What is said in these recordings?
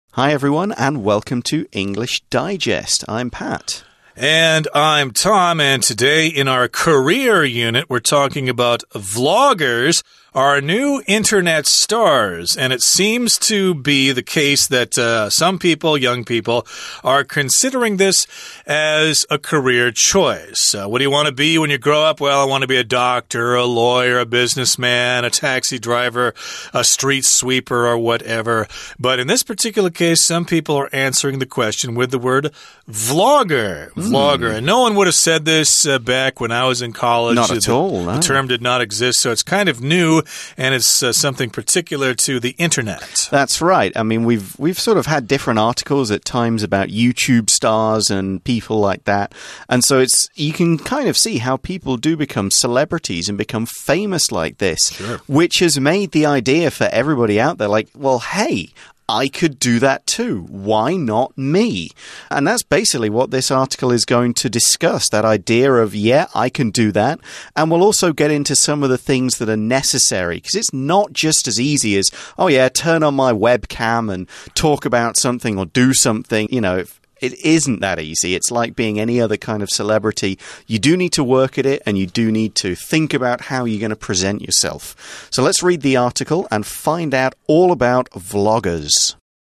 Hi everyone and welcome to English Digest. I'm Pat. And I'm Tom, and today in our career unit, we're talking about vloggers, our new internet stars. And it seems to be the case that some people, young people, are considering this as a career choice. What do you want to be when you grow up? Well, I want to be a doctor, a lawyer, a businessman, a taxi driver, a street sweeper, or whatever. But in this particular case, some people are answering the question with the word vlogger. Vlogger. And no one would have said this back when I was in college. Not at all, no. The term did not exist, so it's kind of new, and it's something particular to the internet. That's right. I mean, we've sort of had different articles at times about YouTube stars and people like that. And so you can kind of see how people do become celebrities and become famous like this, which has made the idea for everybody out there like, well, hey, I could do that too. Why not me? And that's basically what this article is going to discuss, that idea of, yeah, I can do that. And we'll also get into some of the things that are necessary, because it's not just as easy as, oh yeah, turn on my webcam and talk about something or do something. You know, it isn't that easy. It's like being any other kind of celebrity. You do need to work at it, and you do need to think about how you're going to present yourself. So let's read the article and find out all about vloggers.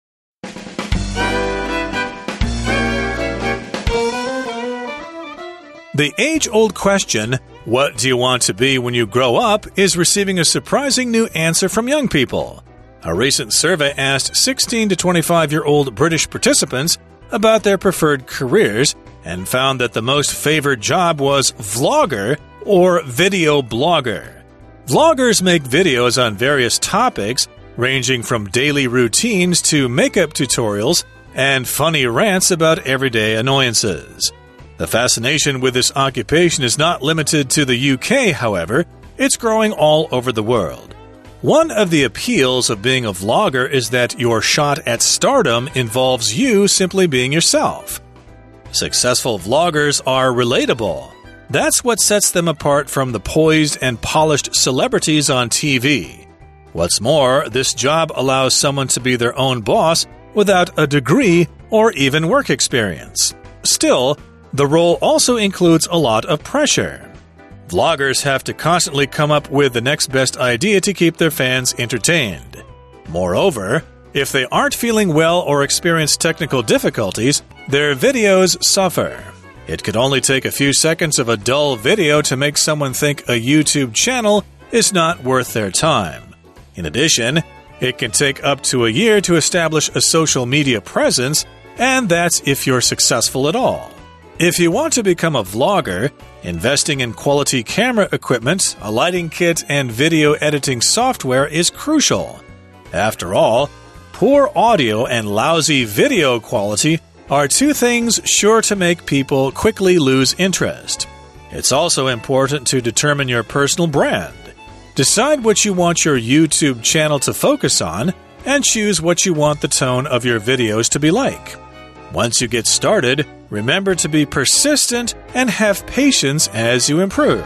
The age-old question, what do you want to be when you grow up, is receiving a surprising new answer from young people. A recent survey asked 16 to 25-year-old British participants about their preferred careers and found that the most favored job was vlogger or video blogger. Vloggers make videos on various topics, ranging from daily routines to makeup tutorials and funny rants about everyday annoyances. The fascination with this occupation is not limited to the UK, however. It's growing all over the world. One of the appeals of being a vlogger is that your shot at stardom involves you simply being yourself. Successful vloggers are relatable. That's what sets them apart from the poised and polished celebrities on TV. What's more, this job allows someone to be their own boss without a degree or even work experience. Still, the role also includes a lot of pressure. Vloggers have to constantly come up with the next best idea to keep their fans entertained. Moreover, if they aren't feeling well or experience technical difficulties, their videos suffer. It could only take a few seconds of a dull video to make someone think a YouTube channel is not worth their time. In addition, it can take up to a year to establish a social media presence, and that's if you're successful at all. If you want to become a vlogger, investing in quality camera equipment, a lighting kit, and video editing software is crucial. After all, poor audio and lousy video quality are two things sure to make people quickly lose interest. It's also important to determine your personal brand. Decide what you want your YouTube channel to focus on, and choose what you want the tone of your videos to be like. Once you get started, remember to be persistent and have patience as you improve.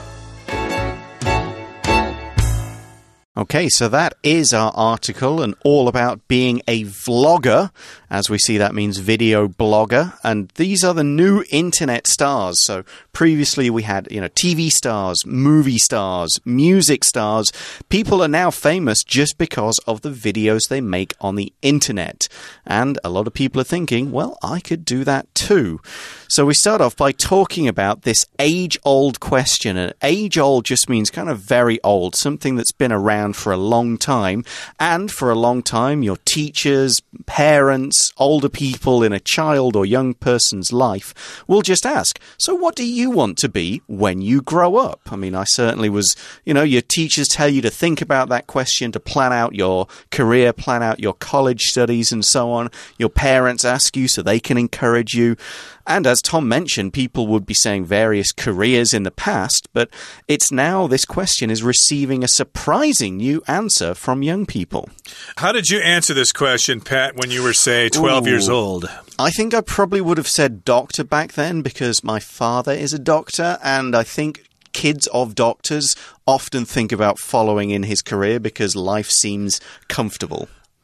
Okay, so that is our article and all about being a vlogger. As we see, that means video blogger. And these are the new internet stars. So previously we had, TV stars, movie stars, music stars. People are now famous just because of the videos they make on the internet. And a lot of people are thinking, well, I could do that too. So we start off by talking about this age-old question. And age-old just means kind of very old, something that's been around for a long time. And for a long time, your teachers, parents, older people in a child or young person's life will just ask, so what do you want to be when you grow up? I mean, I certainly was, your teachers tell you to think about that question, to plan out your career, plan out your college studies and so on. Your parents ask you so they can encourage you. And as Tom mentioned, people would be saying various careers in the past, but it's now this question is receiving a surprising new answer from young people. How did you answer this question, Pat, when you were, say, 12 years old? I think I probably would have said doctor back then because my father is a doctor, and I think kids of doctors often think about following in his career because life seems comfortable.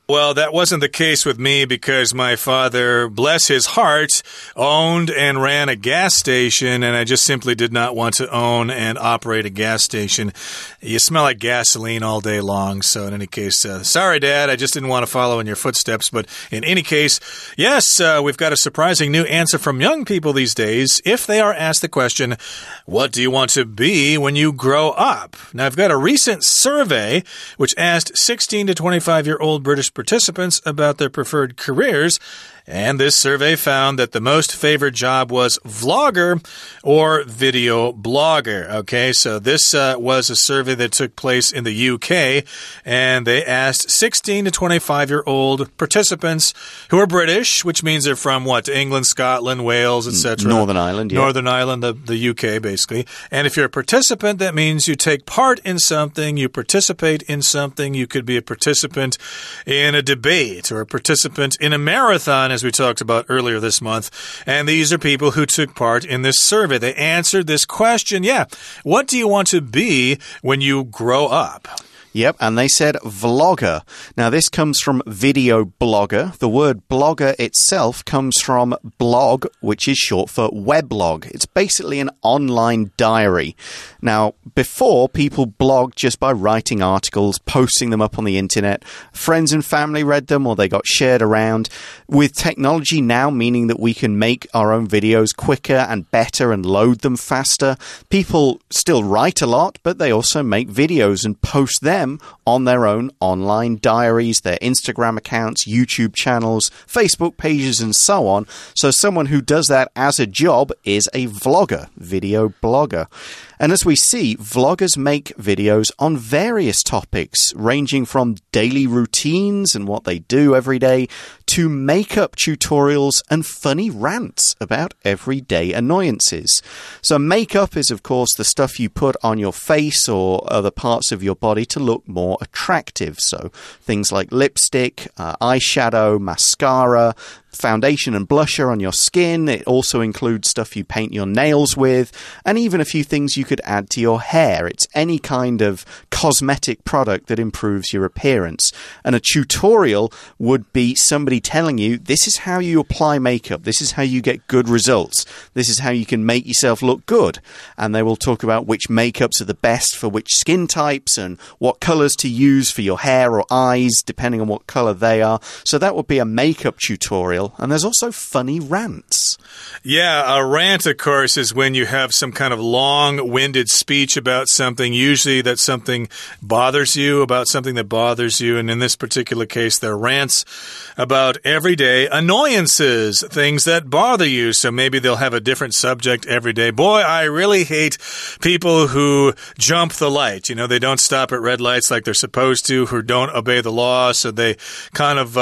Well, that wasn't the case with me because my father, bless his heart, owned and ran a gas station, and I just simply did not want to own and operate a gas station. You smell like gasoline all day long, so in any case, sorry, Dad, I just didn't want to follow in your footsteps, but in any case, yes, we've got a surprising new answer from young people these days if they are asked the question, what do you want to be when you grow up? Now, I've got a recent survey which asked 16 to 25-year-old British participants about their preferred careers, and this survey found that the most favored job was vlogger or video blogger. Okay, so this was a survey that took place in the UK, and they asked 16 to 25-year-old participants who are British, which means they're from what? England, Scotland, Wales, etc. Northern Ireland, yeah. Northern Ireland, the UK, basically. And if you're a participant, that means you take part in something, you participate in something. You could be a participant in a debate or a participant in a marathon, as we talked about earlier this month. And these are people who took part in this survey. They answered this question, what do you want to be when you grow up? Yep, and they said vlogger. Now, this comes from video blogger. The word blogger itself comes from blog, which is short for weblog. It's basically an online diary. Now, before, people blogged just by writing articles, posting them up on the internet. Friends and family read them, or they got shared around. With technology now meaning that we can make our own videos quicker and better and load them faster, people still write a lot, but they also make videos and post them on their own online diaries, their Instagram accounts, YouTube channels, Facebook pages, and so on. So someone who does that as a job is a vlogger, video blogger. And as we see, vloggers make videos on various topics, ranging from daily routines and what they do every day to makeup tutorials and funny rants about everyday annoyances. So makeup is, of course, the stuff you put on your face or other parts of your body to look more attractive. So things like lipstick, eyeshadow, mascara, foundation and blusher on your skin. It also includes stuff you paint your nails with, and even a few things you could add to your hair. It's any kind of cosmetic product that improves your appearance. And a tutorial would be somebody telling you, this is how you apply makeup, this is how you get good results, this is how you can make yourself look good. And they will talk about which makeups are the best for which skin types and what colours to use for your hair or eyes, depending on what colour they are. So that would be a makeup tutorial. And there's also funny rants. Yeah, a rant, of course, is when you have some kind of long-winded speech about something. Usually that something bothers you, about something that bothers you. And in this particular case, they're rants about everyday annoyances, things that bother you. So maybe they'll have a different subject every day. Boy, I really hate people who jump the light. You know, they don't stop at red lights like they're supposed to, who don't obey the law. So they kind of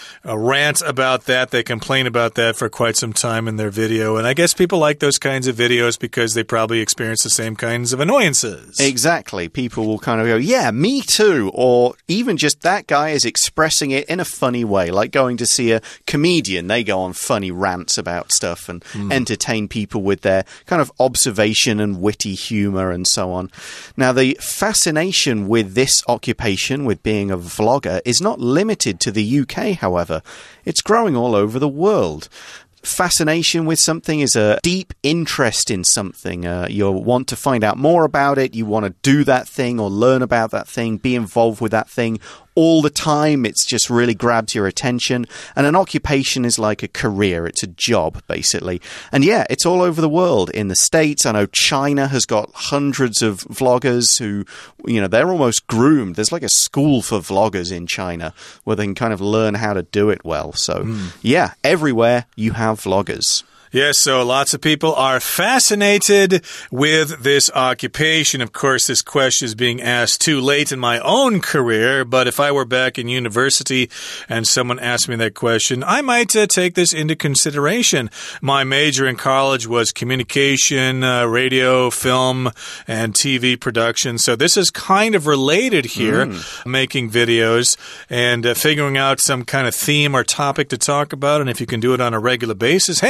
rant about that. They complain about that for quite some time in their video. And I guess people like those kinds of videos because they probably experience the same kinds of annoyances. Exactly. People will kind of go, yeah, me too. Or even just that guy is expressing it in a funny way, like going to see a comedian. They go on funny rants about stuff and entertain people with their kind of observation and witty humor and so on. Now, the fascination with this occupation, with being a vlogger, is not limited to the UK, however. It's growing all over the world. Fascination with something is a deep interest in something. You want to find out more about it. You want to do that thing or learn about that thing, be involved with that thing all the time. It's just really grabs your attention. And an occupation is like a career. It's a job, basically. And yeah, it's all over the world. In the States, I know China has got hundreds of vloggers who, you know, they're almost groomed. There's like a school for vloggers in China where they can kind of learn how to do it well. So yeah, everywhere you have vloggers. Yes, so lots of people are fascinated with this occupation. Of course, this question is being asked too late in my own career, but if I were back in university and someone asked me that question, I might take this into consideration. My major in college was communication, radio, film, and TV production, so this is kind of related here, making videos and figuring out some kind of theme or topic to talk about, and if you can do it on a regular basis, hey, you might make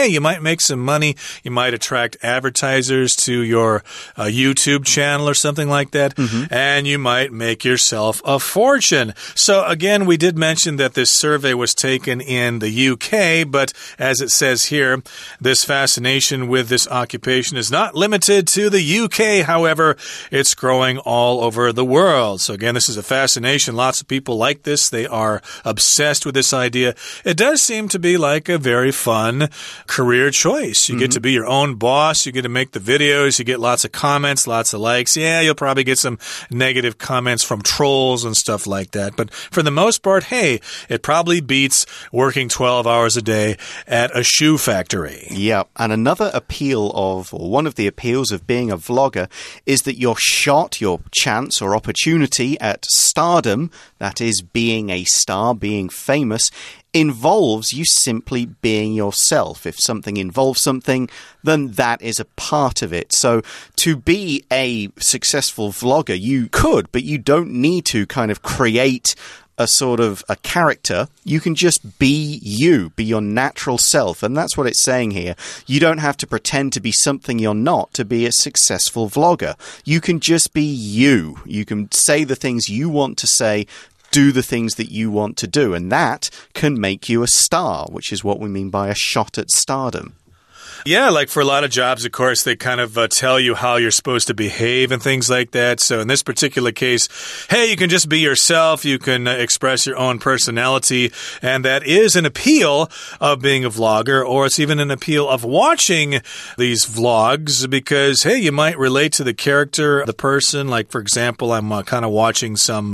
make some money. You might attract advertisers to your YouTube channel or something like that, and you might make yourself a fortune. So again, we did mention that this survey was taken in the UK, but as it says here, this fascination with this occupation is not limited to the UK. However, it's growing all over the world. So again, this is a fascination. Lots of people like this. They are obsessed with this idea. It does seem to be like a very fun career choice. You get to be your own boss. You get to make the videos. You get lots of comments, lots of likes. Yeah, you'll probably get some negative comments from trolls and stuff like that. But for the most part, hey, it probably beats working 12 hours a day at a shoe factory. Yeah, and another appeal of, or one of the appeals of being a vlogger is that your shot, your chance or opportunity at stardom, that is being a star, being famous, involves you simply being yourself. If something involves something, then that is a part of it. So to be a successful vlogger, you could, but you don't need to kind of create a sort of a character. You can just be you, be your natural self. And that's what it's saying here. You don't have to pretend to be something you're not to be a successful vlogger. You can just be you. You can say the things you want to say, do the things that you want to do, and that can make you a star, which is what we mean by a shot at stardom. Yeah, like for a lot of jobs, of course, they kind of tell you how you're supposed to behave and things like that. So in this particular case, hey, you can just be yourself. You can express your own personality. And that is an appeal of being a vlogger, or it's even an appeal of watching these vlogs because, hey, you might relate to the character, the person. Like, for example, I'm kind of watching some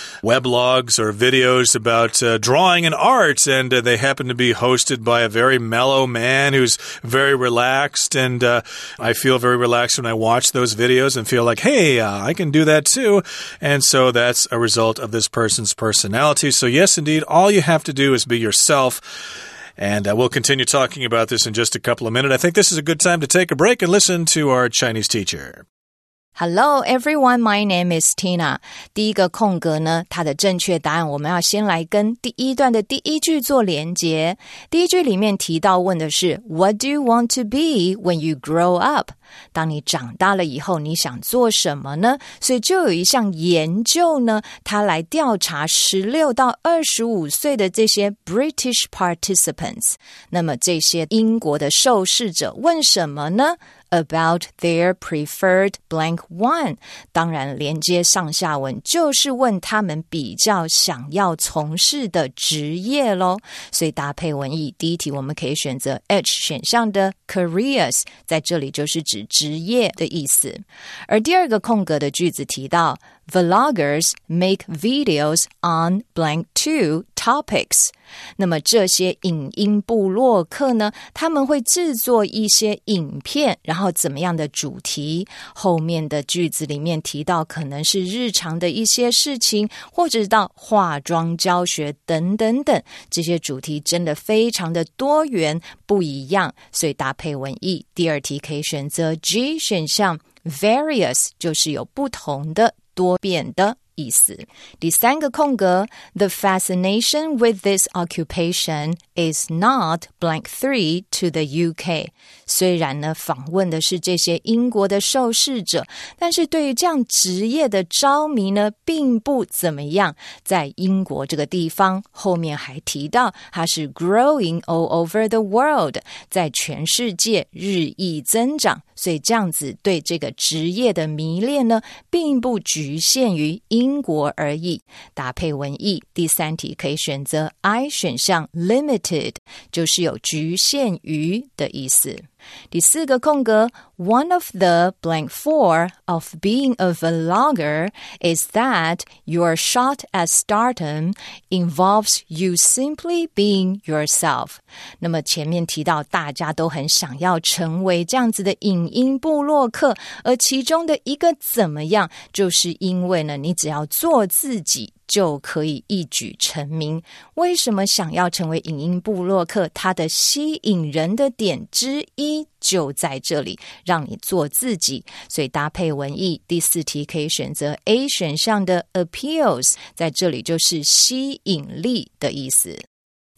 weblogs or videos about drawing and art, and they happen to be hosted by a very mellow man who's very relaxed, and I feel very relaxed when I watch those videos and feel like, hey, I can do that too. And so that's a result of this person's personality. So yes, indeed, all you have to do is be yourself. And we'll continue talking about this in just a couple of minutes. I think this is a good time to take a break and listen to our Chinese teacher. Hello everyone, my name is Tina. 第一个空格呢，它的正确答案我们要先来跟第一段的第一句做连结。第一句里面提到问的是 What do you want to be when you grow up? 当你长大了以后，你想做什么呢？所以就有一项研究呢，它来调查16到25岁的这些 British participants。那么这些英国的受试者问什么呢？About their preferred blank one， 当然连接上下文就是问他们比较想要从事的职业咯。所以搭配文意，第一题我们可以选择 H 选项的 careers， 在这里就是指职业的意思。而第二个空格的句子提到Vloggers make videos on blank 2 topics。 那么这些影音部落客呢，他们会制作一些影片，然后怎么样的主题？后面的句子里面提到可能是日常的一些事情，或者到化妆教学等等等，这些主题真的非常的多元不一样，所以搭配文意，第二题可以选择 G 选项 various， 就是有不同的多变的意思。第三个空格 The fascination with this occupation is not blank 3 to the UK。 虽然呢访问的是这些英国的受试者，但是对于这样职业的着迷呢并不怎么样。在英国这个地方后面还提到它是 growing all over the world， 在全世界日益增长，所以这样子对这个职业的迷恋呢并不局限于英国而已。搭配文意，第三题可以选择 I 选项 limited， 就是有局限于的意思。第四个空格 One of the blank 4 of being a vlogger is that your shot at stardom involves you simply being yourself。 那么前面提到大家都很想要成为这样子的影音部落客，而其中的一个怎么样，就是因为呢你只要做自己就可以一举成名。为什么想要成为影音部落客？它的吸引人的点之一就在这里，让你做自己。所以搭配文意，第四题可以选择 A 选项的 appeals， 在这里就是吸引力的意思。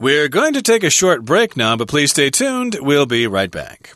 We're going to take a short break now, but please stay tuned. We'll be right back.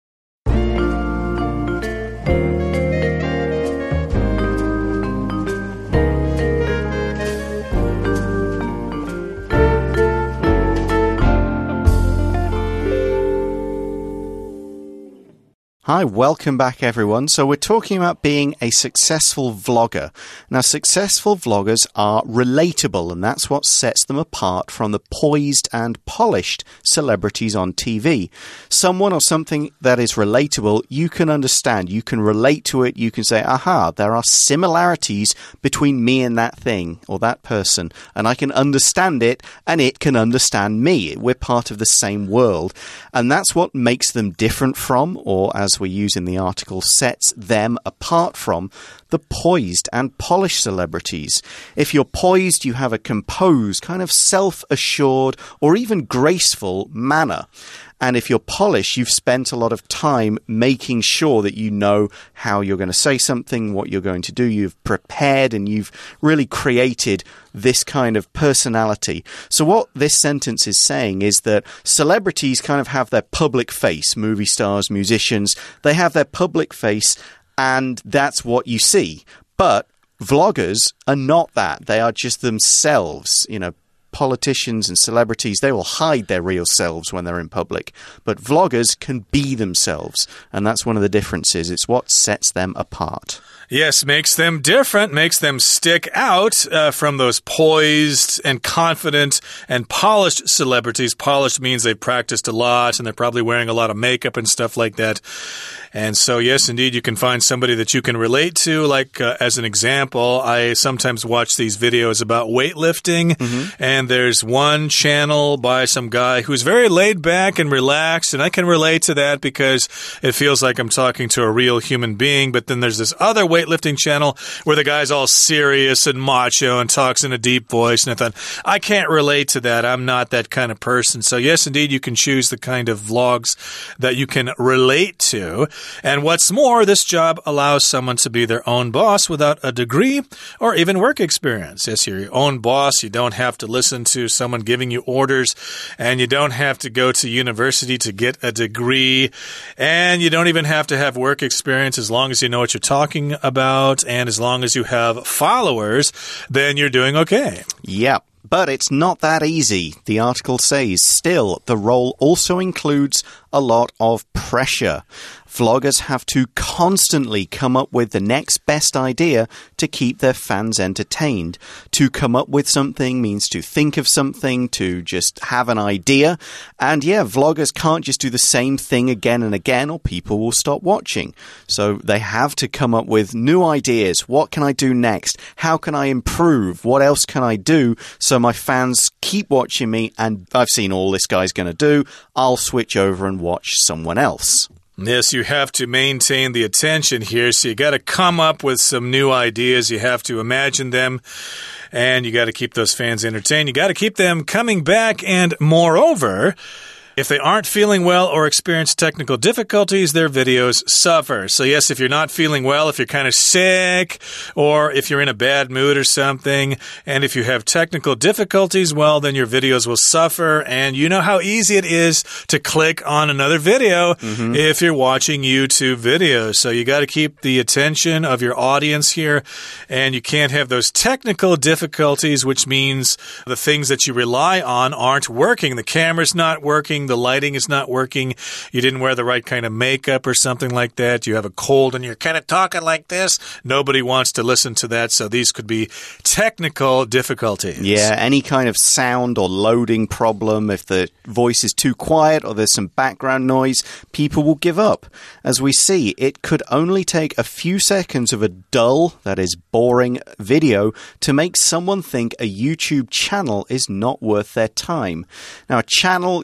Hi, welcome back everyone. So we're talking about being a successful vlogger. Now, successful vloggers are relatable, and that's what sets them apart from the poised and polished celebrities on TV. Someone or something that is relatable, you can understand, you can relate to it, you can say, aha, there are similarities between me and that thing or that person, and I can understand it, and it can understand me. We're part of the same world, and that's what makes them different from, or as we use in the article, sets them apart from the poised and polished celebrities. If you're poised, you have a composed, kind of self-assured or even graceful manner. And if you're polished, you've spent a lot of time making sure that you know how you're going to say something, what you're going to do. You've prepared and you've really created this kind of personality. So what this sentence is saying is that celebrities kind of have their public face, movie stars, musicians, they have their public face and that's what you see. But vloggers are not that. They are just themselves, you know. Politicians and celebrities, they will hide their real selves when they're in public. But vloggers can be themselves. And that's one of the differences. It's what sets them apart. Yes, makes them different, makes them stick out from those poised and confident and polished celebrities. Polished means they've practiced a lot and they're probably wearing a lot of makeup and stuff like that. And so, yes, indeed, you can find somebody that you can relate to. Like, as an example, I sometimes watch these videos about weightlifting, and there's one channel by some guy who's very laid back and relaxed, and I can relate to that because it feels like I'm talking to a real human being. But then there's this other weightlifting channel where the guy's all serious and macho and talks in a deep voice, and I thought, I can't relate to that. I'm not that kind of person. So, yes, indeed, you can choose the kind of vlogs that you can relate to. And what's more, this job allows someone to be their own boss without a degree or even work experience. Yes, you're your own boss. You don't have to listen to someone giving you orders, and you don't have to go to university to get a degree, and you don't even have to have work experience. As long as you know what you're talking about and as long as you have followers, then you're doing okay. Yep. But it's not that easy, the article says. Still, the role also includes a lot of pressure. Vloggers have to constantly come up with the next best idea to keep their fans entertained. To come up with something means to think of something, to just have an idea. And yeah, vloggers can't just do the same thing again and again or people will stop watching. So they have to come up with new ideas. What can I do next? How can I improve? What else can I do so my fans keep watching me and I've seen all this guy's going to do. I'll switch over and watch someone else. Yes, you have to maintain the attention here, so you got to come up with some new ideas. You have to imagine them, and you got to keep those fans entertained. You got to keep them coming back, and moreover, if they aren't feeling well or experience technical difficulties, their videos suffer. So yes, if you're not feeling well, if you're kind of sick, or if you're in a bad mood or something, and if you have technical difficulties, well, then your videos will suffer. And you know how easy it is to click on another video if you're watching YouTube videos. So you got to keep the attention of your audience here, and you can't have those technical difficulties, which means the things that you rely on aren't working. The camera's not working. The lighting is not working. You didn't wear the right kind of makeup or something like that. You have a cold and you're kind of talking like this. Nobody wants to listen to that. So these could be technical difficulties. Yeah, any kind of sound or loading problem. If the voice is too quiet or there's some background noise, people will give up. As we see, it could only take a few seconds of a dull, that is boring, video to make someone think a YouTube channel is not worth their time. Now, a channel used to mean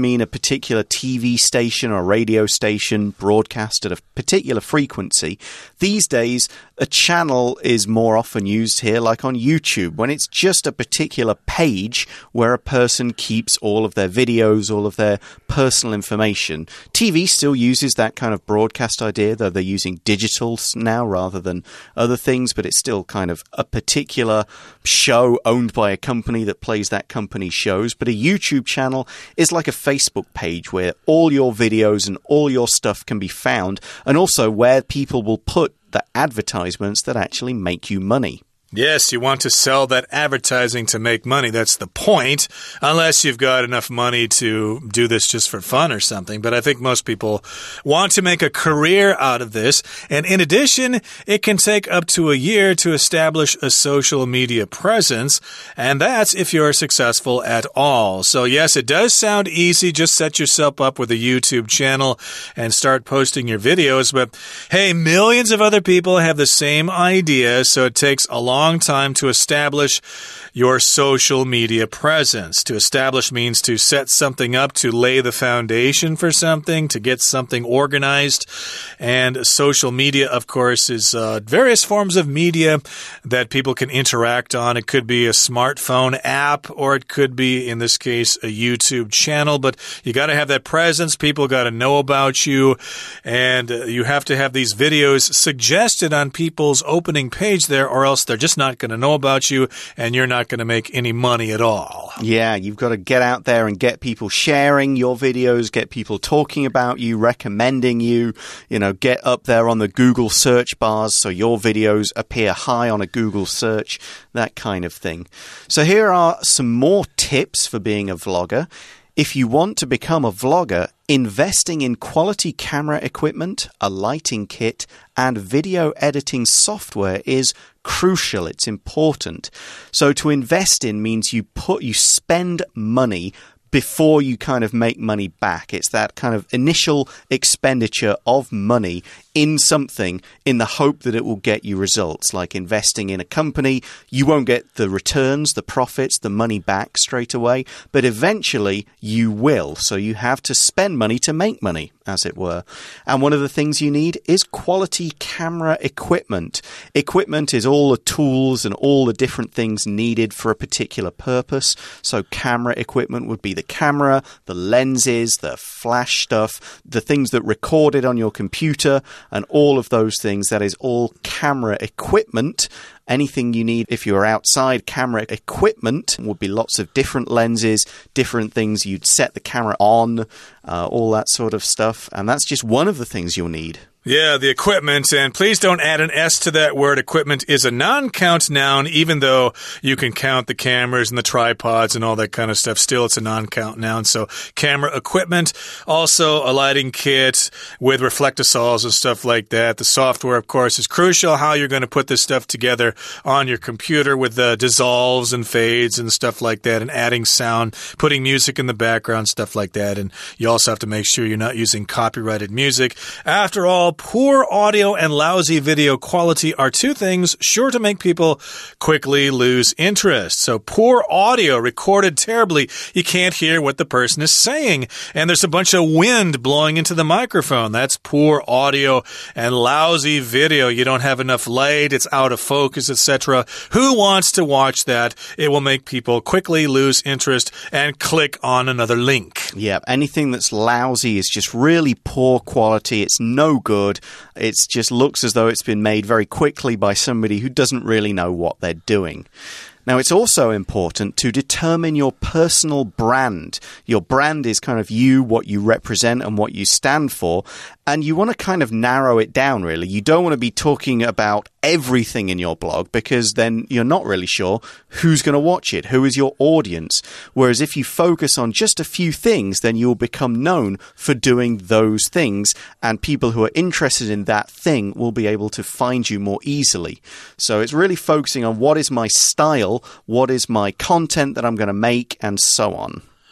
mean a particular TV station or radio station broadcast at a particular frequency. These days, a channel is more often used here, like on YouTube, when it's just a particular page where a person keeps all of their videos, all of their personal information. TV still uses that kind of broadcast idea, though they're using digital now rather than other things, but it's still kind of a particular show owned by a company that plays that company's shows. But a YouTube channel is like a Facebook page where all your videos and all your stuff can be found, and also where people will put the advertisements that actually make you money. Yes, you want to sell that advertising to make money. That's the point, unless you've got enough money to do this just for fun or something. But I think most people want to make a career out of this. And in addition, it can take up to a year to establish a social media presence. And that's if you're successful at all. So yes, it does sound easy. Just set yourself up with a YouTube channel and start posting your videos. But hey, millions of other people have the same idea. So it takes a long time to establish your social media presence. To establish means to set something up, to lay the foundation for something, to get something organized. And social media, of course, is various forms of media that people can interact on. It could be a smartphone app, or it could be, in this case, a YouTube channel. But you got to have that presence. People got to know about you. And you have to have these videos suggested on people's opening page there, or else they're just not going to know about you, and you're not going to make any money at all. Yeah, you've got to get out there and get people sharing your videos, get people talking about you, recommending you, get up there on the Google search bars so your videos appear high on a Google search, that kind of thing. So here are some more tips for being a vlogger. If you want to become a vlogger, investing in quality camera equipment, a lighting kit, and video editing software is crucial. It's important. So to invest in means you spend money before you kind of make money back. It's that kind of initial expenditure of money in something in the hope that it will get you results. Like investing in a company, you won't get the returns, the profits, the money back straight away, but eventually you will. So you have to spend money to make money, as it were. And one of the things you need is quality camera equipment. Equipment is all the tools and all the different things needed for a particular purpose. So camera equipment would be the camera, the lenses, the flash stuff, the things that record it on your computer, and all of those things. That is all camera equipment. Anything you need if you're outside camera equipment would be lots of different lenses, different things you'd set the camera on, all that sort of stuff. And that's just one of the things you'll need. Yeah, the equipment, and please don't add an S to that word. Equipment is a non-count noun, even though you can count the cameras and the tripods and all that kind of stuff. Still, it's a non-count noun. So camera equipment, also a lighting kit with reflectosols and stuff like that. The software, of course, is crucial. How you're going to put this stuff together on your computer with the dissolves and fades and stuff like that, and adding sound, putting music in the background, stuff like that. And you also have to make sure you're not using copyrighted music. After all, poor audio and lousy video quality are two things sure to make people quickly lose interest. So poor audio recorded terribly, you can't hear what the person is saying. And there's a bunch of wind blowing into the microphone. That's poor audio. And lousy video, you don't have enough light, it's out of focus, etc. Who wants to watch that? It will make people quickly lose interest and click on another link. Yeah, anything that's lousy is just really poor quality. It's no good. It just looks as though it's been made very quickly by somebody who doesn't really know what they're doing. Now, it's also important to determine your personal brand. Your brand is kind of you, what you represent and what you stand for. And you want to kind of narrow it down, really. You don't want to be talking about everything in your blog, because then you're not really sure who's going to watch it, who is your audience. Whereas if you focus on just a few things, then you'll become known for doing those things, and people who are interested in that thing will be able to find you more easily. So it's really focusing on what is my style, what is my content that I'm going to make, and so on.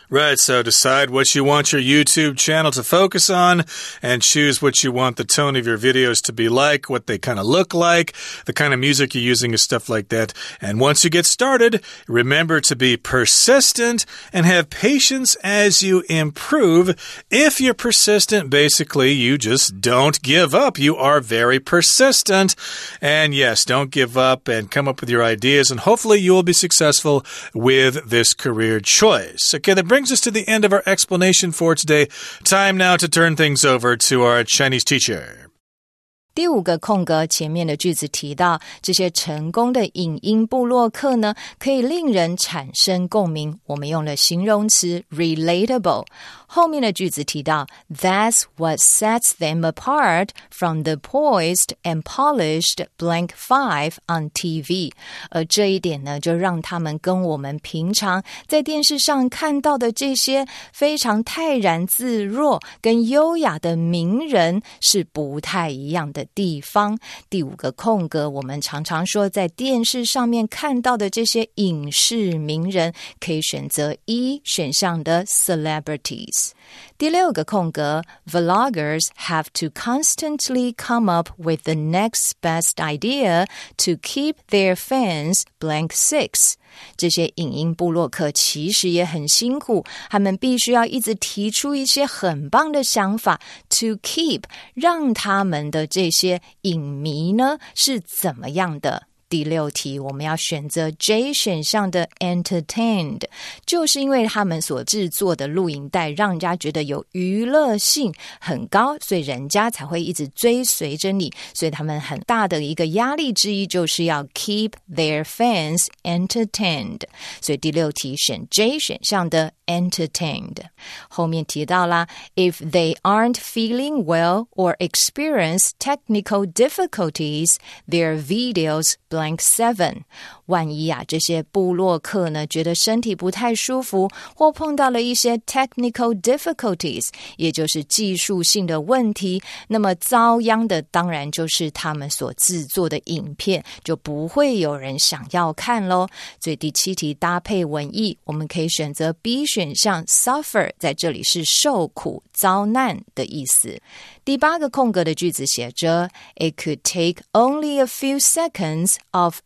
Right, so decide what you want your YouTube channel to focus on and choose what you want the tone of your videos to be like, what they kind of look like, the kind of music you're using and stuff like that. And once you get started, remember to be persistent and have patience as you improve. If you're persistent, basically, you just don't give up. You are very persistent. And yes, don't give up and come up with your ideas, and hopefully you will be successful with this career choice. Okay, that brings us to the end of our explanation for today. Time now to turn things over to our Chinese teacher. 第5个空格前面的句子提到，这些成功的影音部落客呢，可以令人产生共鸣。我们用了形容词 relatable。后面的句子提到 That's what sets them apart from the poised and polished blank five on TV. 而这一点呢，就让他们跟我们平常在电视上看到的这些非常泰然自若跟优雅的名人是不太一样的地方。第5个空格，我们常常说在电视上面看到的这些影视名人，可以选择一选项的 celebrities。第6个空格 Vloggers have to constantly come up with the next best idea to keep their fans blank six. 这些影音部落客其实也很辛苦，他们必须要一直提出一些很棒的想法 to keep 让他们的这些影迷呢是怎么样的。第6题我们要选择 J 选项的 entertained， 就是因为他们所制作的录影带让人家觉得有娱乐性很高，所以人家才会一直追随着你，所以他们很大的一个压力之一就是要 keep their fans entertained， 所以第6题选 J 选项的 entertained。 后面提到啦 If they aren't feeling well or experience technical difficulties, their videos blank 7. 万一这些部落客呢觉得身体不太舒服，或碰到了一些 technical difficulties， 也就是技术性的问题，那么遭殃的当然就是他们所制作的影片，就不会有人想要看咯。所以第7题搭配文意，我们可以选择 B 选项 suffer， 在这里是受苦遭难的意思。第8个空格的句子写着 It could take only a few seconds of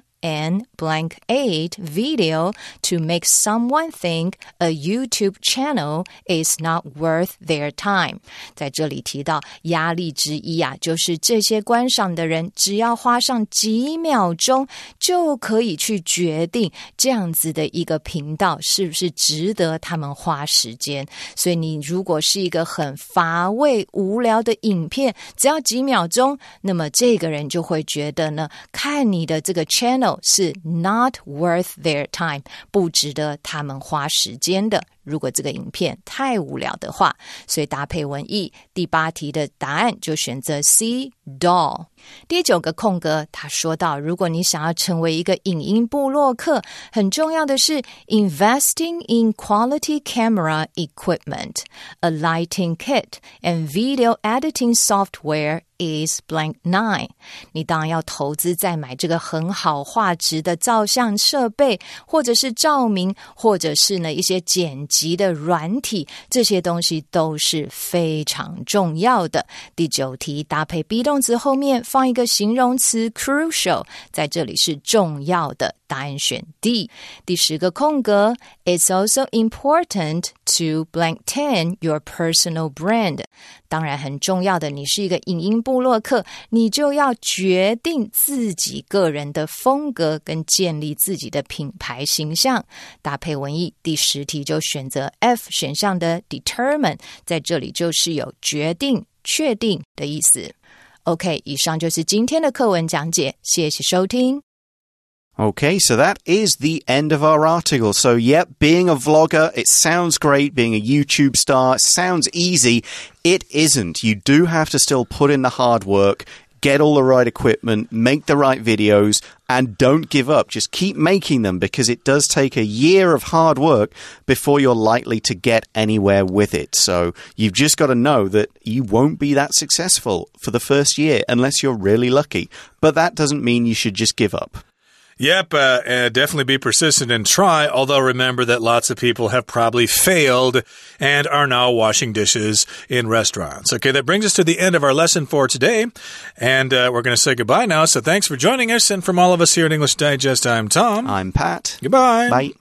an blank 8 video to make someone think a YouTube channel is not worth their time. 在这里提到压力之一就是这些观赏的人只要花上几秒钟就可以去决定这样子的一个频道是不是值得他们花时间。所以你如果是一个很乏味无聊的影片，只要几秒钟，那么这个人就会觉得呢，看你的这个 channel是 not worth their time， 不值得他们花时间的。如果这个影片太无聊的话，所以搭配文意，第8题的答案就选择 C doll。 第9个空格他说到，如果你想要成为一个影音部落客，很重要的是 investing in quality camera equipment, a lighting kit and video editing software is blank 9. 你当然要投资在买这个很好画质的照相设备，或者是照明，或者是呢一些剪辑的软体，这些东西都是非常重要的。第9题搭配 be 动词后面放一个形容词 crucial， 在这里是重要的，答案选 D。 第10个空格 It's also important to blank 10 your personal brand。 当然很重要的，你是一个影音部落客，你就要决定自己个人的风格跟建立自己的品牌形象。搭配文意，第10题就选择 F 选项的 determine， 在这里就是有决定确定的意思。 OK， 以上就是今天的课文讲解，谢谢收听。 Okay, so that is the end of our article. So, yep, being a vlogger, it sounds great. Being a YouTube star, it sounds easy. It isn't. You do have to still put in the hard work, get all the right equipment, make the right videos, and don't give up. Just keep making them because it does take a year of hard work before you're likely to get anywhere with it. So you've just got to know that you won't be that successful for the first year unless you're really lucky. But that doesn't mean you should just give up. Yep, definitely be persistent and try, although remember that lots of people have probably failed and are now washing dishes in restaurants. Okay, that brings us to the end of our lesson for today, and we're going to say goodbye now, so thanks for joining us, and from all of us here at English Digest, I'm Tom. I'm Pat. Goodbye. Bye.